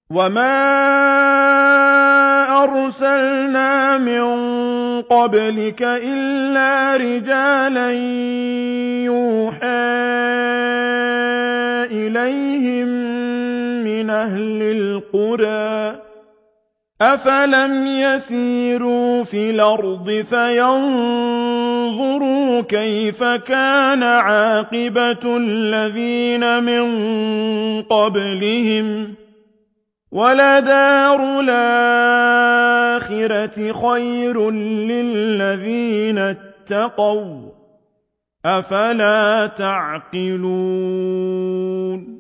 وَمَا أَرْسَلْنَا مِن قَبْلِكَ إِلَّا رِجَالًا يُوحَىٰ إِلَيْهِم مِّنْ أَهْلِ الْقُرَىٰ ۗ أَفَلَمْ يَسِيرُوا فِي الْأَرْضِ فَيَنظُرُوا كَيْفَ كَانَ عَاقِبَةُ الَّذِينَ مِن قَبْلِهِمْ ۗ وَلَدَارُ الْآخِرَةِ خَيْرٌ لِّلَّذِينَ اتَّقَوْا ۗ أَفَلَا تَعْقِلُونَ